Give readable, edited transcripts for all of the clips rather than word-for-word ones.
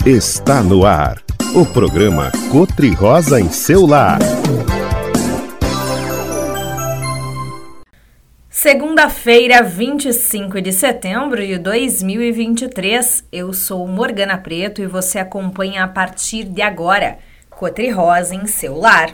Está no ar, o programa Cotri-Rosa em seu lar. Segunda-feira, 25 de setembro de 2023, eu sou Morgana Preto e você acompanha a partir de agora Cotri-Rosa em seu lar.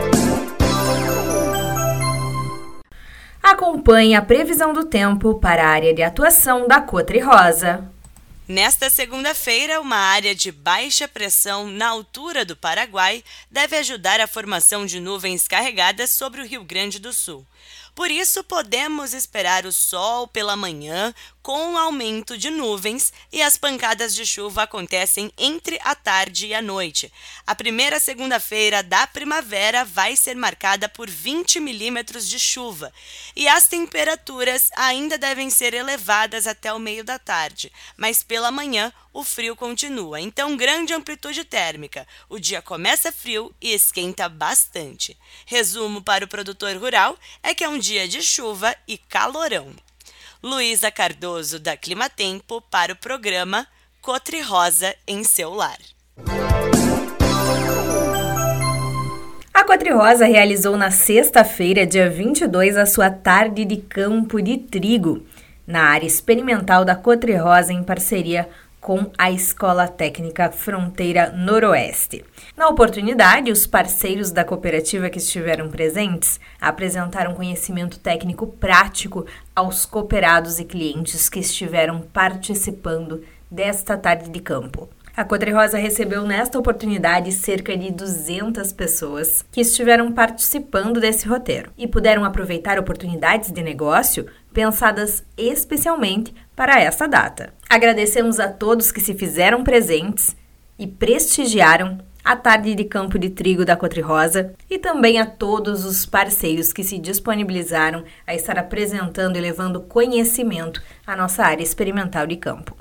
Acompanhe a previsão do tempo para a área de atuação da Cotri-Rosa. Nesta segunda-feira, uma área de baixa pressão na altura do Paraguai deve ajudar a formação de nuvens carregadas sobre o Rio Grande do Sul. Por isso, podemos esperar o sol pela manhã com aumento de nuvens e as pancadas de chuva acontecem entre a tarde e a noite. A primeira segunda-feira da primavera vai ser marcada por 20 milímetros de chuva e as temperaturas ainda devem ser elevadas até o meio da tarde, mas pela manhã o frio continua, então grande amplitude térmica. O dia começa frio e esquenta bastante. Resumo para o produtor rural é que é um dia de chuva e calorão. Luísa Cardoso, da Climatempo, para o programa Cotri-Rosa em seu lar. A Cotri-Rosa realizou na sexta-feira, dia 22, a sua tarde de campo de trigo, na área experimental da Cotri-Rosa em parceria com a Escola Técnica Fronteira Noroeste. Na oportunidade, os parceiros da cooperativa que estiveram presentes apresentaram conhecimento técnico prático aos cooperados e clientes que estiveram participando desta tarde de campo. A Cotri-Rosa recebeu nesta oportunidade cerca de 200 pessoas que estiveram participando desse roteiro e puderam aproveitar oportunidades de negócio pensadas especialmente para esta data. Agradecemos a todos que se fizeram presentes e prestigiaram a tarde de campo de trigo da Cotri-Rosa e também a todos os parceiros que se disponibilizaram a estar apresentando e levando conhecimento à nossa área experimental de campo.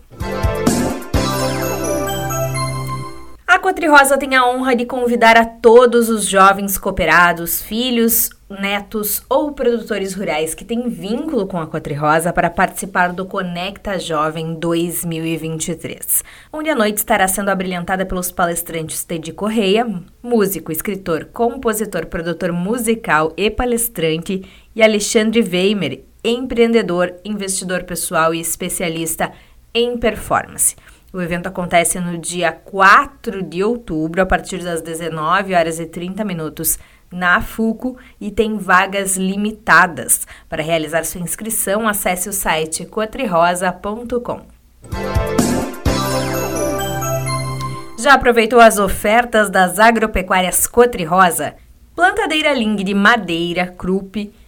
A Cotri-Rosa tem a honra de convidar a todos os jovens cooperados, filhos, netos ou produtores rurais que têm vínculo com a Cotri-Rosa para participar do Conecta Jovem 2023, onde a noite estará sendo abrilhantada pelos palestrantes Teddy Correia, músico, escritor, compositor, produtor musical e palestrante, e Alexandre Weimer, empreendedor, investidor pessoal e especialista em performance. O evento acontece no dia 4 de outubro, a partir das 19h30, na FUCO, e tem vagas limitadas. Para realizar sua inscrição, acesse o site cotrirosa.com. Já aproveitou as ofertas das agropecuárias Cotri-Rosa? Plantadeira Ling de madeira, Krupp, R$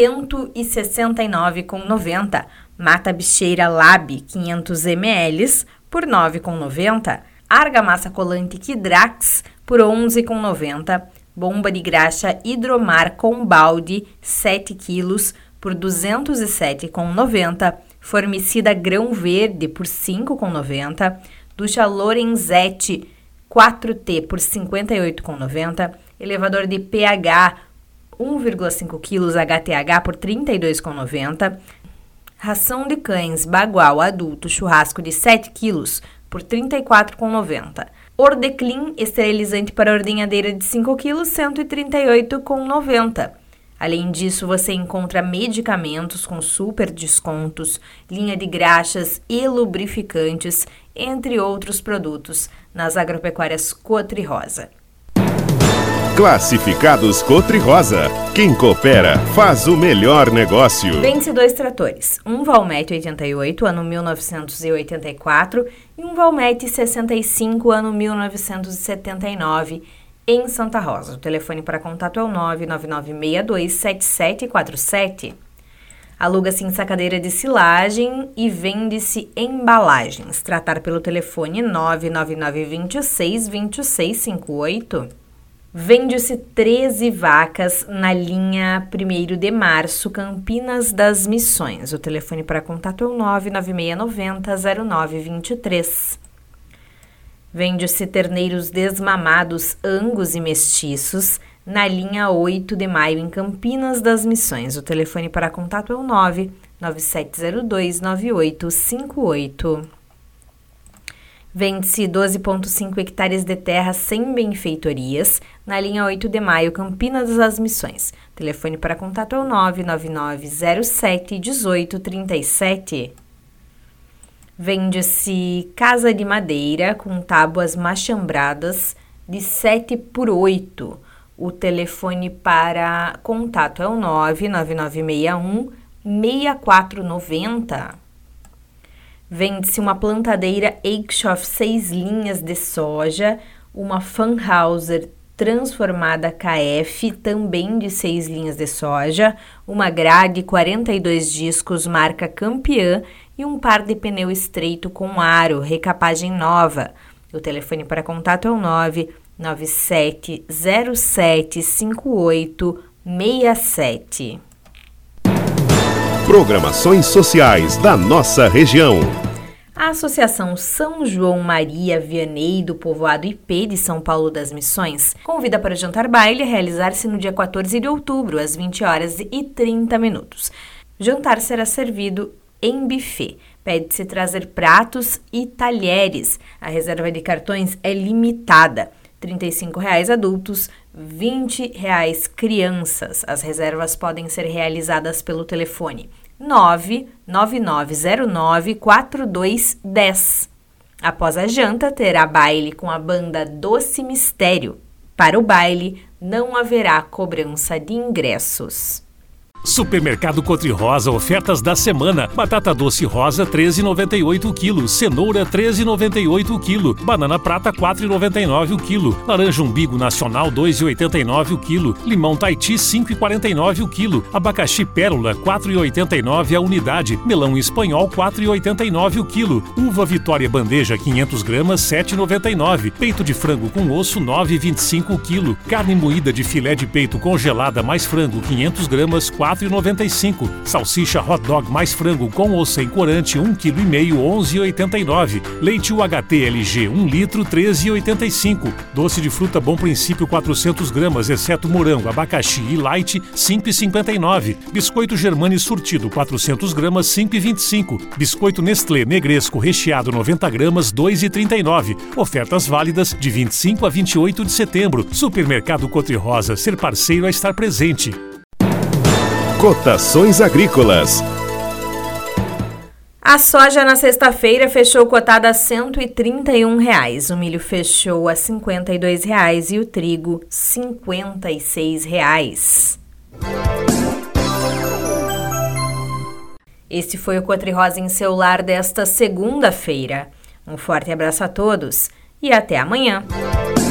169,90. Mata bicheira Lab, 500 ml, por R$ 9,90. Argamassa colante Kidrax, por R$ 11,90. Bomba de graxa Hidromar com balde, 7 kg, por R$ 207,90. Formicida grão verde, por R$ 5,90. Ducha Lorenzetti 4T, por R$ 58,90. Elevador de pH 1,5 kg HTH, por R$ 32,90. Ração de cães Bagual adulto churrasco de 7 kg por R$ 34,90. Ordeclean esterilizante para ordenhadeira de 5 kg, R$ 138,90. Além disso, você encontra medicamentos com super descontos, linha de graxas e lubrificantes, entre outros produtos, nas agropecuárias Cotri-Rosa. Classificados Cotri-Rosa. Quem coopera faz o melhor negócio. Vende-se 2 tratores, um Valmet 88, ano 1984, e um Valmet 65, ano 1979, em Santa Rosa. O telefone para contato é o 999627747. Aluga-se em sacadeira de silagem e vende-se embalagens. Tratar pelo telefone 999262658. Vende-se 13 vacas na linha 1º de Março, Campinas das Missões. O telefone para contato é o 996900923. Vende-se terneiros desmamados, Angus e mestiços na linha 8 de Maio, em Campinas das Missões. O telefone para contato é o 997029858. Vende-se 12,5 hectares de terra sem benfeitorias, na linha 8 de Maio, Campinas das Missões. Telefone para contato é o 99907-1837. Vende-se casa de madeira com tábuas machambradas de 7x8. O telefone para contato é o 99961-6490. Vende-se uma plantadeira Eichhoff 6 linhas de soja, uma Fanhauser transformada KF, também de 6 linhas de soja, uma grade 42 discos marca Campeã e um par de pneu estreito com aro, recapagem nova. O telefone para contato é o 997075867. Programações sociais da nossa região. A Associação São João Maria Vianney do Povoado IP de São Paulo das Missões convida para o jantar baile a realizar-se no dia 14 de outubro, às 20h30. O jantar será servido em buffet. Pede-se trazer pratos e talheres. A reserva de cartões é limitada. R$ 35,00 adultos, R$ 20,00 crianças. As reservas podem ser realizadas pelo telefone 999094210. Após a janta, terá baile com a banda Doce Mistério. Para o baile, não haverá cobrança de ingressos. Supermercado Cotri-Rosa, ofertas da semana. Batata doce rosa, R$ 13,98 o quilo. Cenoura, R$ 13,98 o quilo. Banana prata, R$ 4,99 o quilo. Laranja umbigo nacional, R$ 2,89 o quilo. Limão Tahiti, R$ 5,49 o quilo. Abacaxi pérola, R$ 4,89 a unidade. Melão espanhol, R$ 4,89 o quilo. Uva Vitória bandeja, 500 gramas, R$ 7,99. Peito de frango com osso, R$ 9,25 o quilo. Carne moída de filé de peito congelada mais frango, 500 gramas, R$ 4,95. Salsicha hot dog mais frango com ou sem corante, 1,5 kg, R$ 11,89. Leite UHT LG, 1 litro, R$ 13,85. Doce de fruta Bom Princípio, 400 gramas, exceto morango, abacaxi e light, R$ 5,59. Biscoito Germani surtido, 400 gramas, R$ 5,25. Biscoito Nestlé Negresco recheado, 90 gramas, R$ 2,39. Ofertas válidas de 25 a 28 de setembro. Supermercado Cotri-Rosa, ser parceiro é estar presente. Cotações agrícolas. A soja na sexta-feira fechou cotada a R$ 131,00. O milho fechou a R$ 52,00 e o trigo R$ 56,00. Este foi o Cotri-Rosa em seu lar desta segunda-feira. Um forte abraço a todos e até amanhã.